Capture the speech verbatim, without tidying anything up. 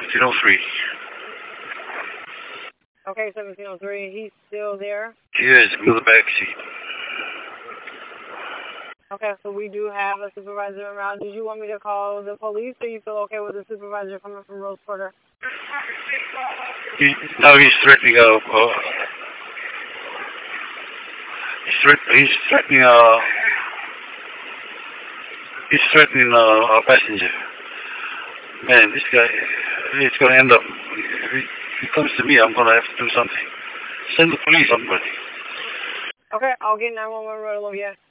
seventeen oh three. Okay, seventeen oh three, he's still there? Yes, in the back seat. Okay, so we do have a supervisor around. Did you want me to call the police, or you feel okay with the supervisor coming from Rose Porter? He, now he's threatening, uh, uh, he's, threat, he's threatening, uh, he's threatening, uh, our passenger. Man, this guy, it's gonna end up, if he, if he comes to me, I'm gonna have to do something. Send the police, somebody. Okay, I'll get nine one one right along, yeah.